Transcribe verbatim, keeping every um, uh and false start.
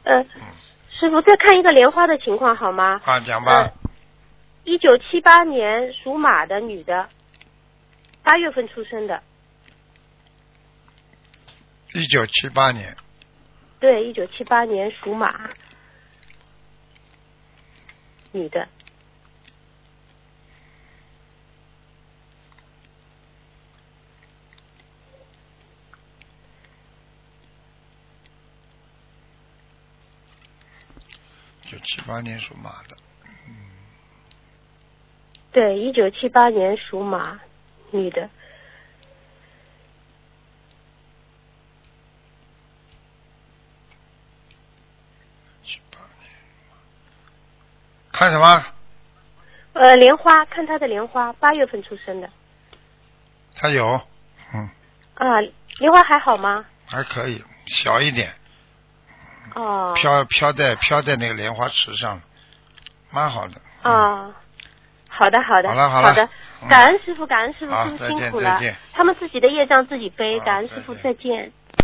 呃，师傅再看一个莲花的情况好吗？ 啊，讲吧。 一九七八年属马的女的，八月份出生的。 一九七八年。 对，一九七八年属马，女的。 一九七八年属马的。嗯。 对，一九七八年属马，女的。 看什么？ 呃，莲花，看她的莲花，八月份出生的。 她有，嗯。 啊，莲花还好吗？ 还可以，小一点。 哦。 飘飘在飘在那个莲花池上，蛮好的。 哦，好的好的。 好了好了。 好的，感恩师傅，感恩师傅， 好， 师傅辛苦了。 他们自己的业障自己背，感恩师傅，再见。